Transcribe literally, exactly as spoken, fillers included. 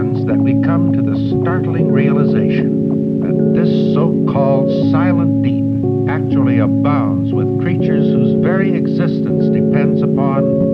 happens that we come to the startling realization that this so-called silent deep actually abounds with creatures whose very existence depends upon